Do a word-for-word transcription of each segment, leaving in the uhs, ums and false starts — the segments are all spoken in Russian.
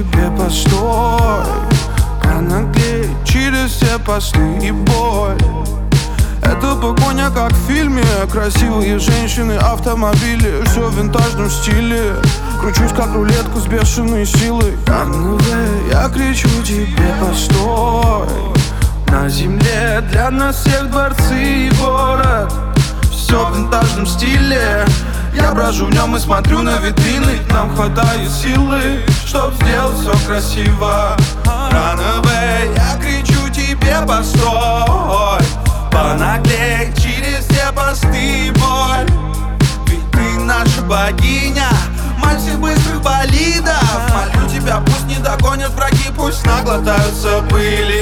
тебе постой, понаглей через все посты и боль. Это погоня, как в фильме. Красивые женщины, автомобили, все в винтажном стиле. Кручусь, как рулетку с бешеной силой. Аннавей, я кричу тебе постой. На земле для нас всех дворцы и город. Все в винтажном стиле. Я брожу в нем и смотрю на витрины. Нам хватает силы, чтоб сделать все красиво. Runaway, я кричу тебе постой, понаглей через все посты и боль. Ведь ты наша богиня, мать всех быстрых болидов. Молю тебя, пусть не догонят враги, пусть наглотаются пыли.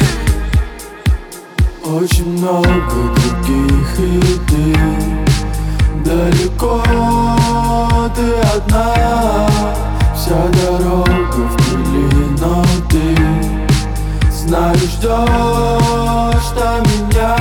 Очень много других, и ты далеко, ты одна. Вся дорога в пыли, но ты знаешь, ждешь до меня.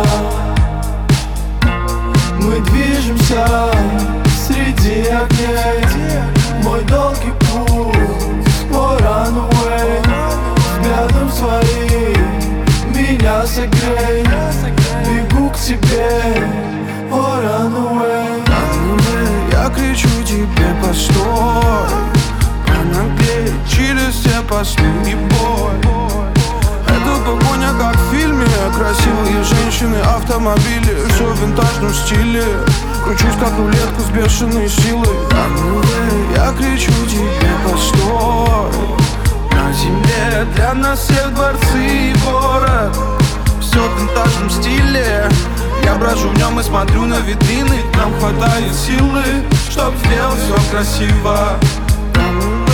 Мы движемся среди огней, мой долгий путь, мой runaway. Взглядом своим меня согрей, бегу к тебе, oh runaway. Runaway, я кричу тебе постой, понаглей через все посты и боль. Это погоня, как в фильме. Красивые женщины, автомобили, все в винтажном стиле. Кручусь, как рулетку с бешеной силой. Runaway, я кричу тебе постой. На земле для нас всех дворцы и город. Все в винтажном стиле. Я брожу в нем и смотрю на витрины. Нам хватает силы, чтоб сделать все красиво.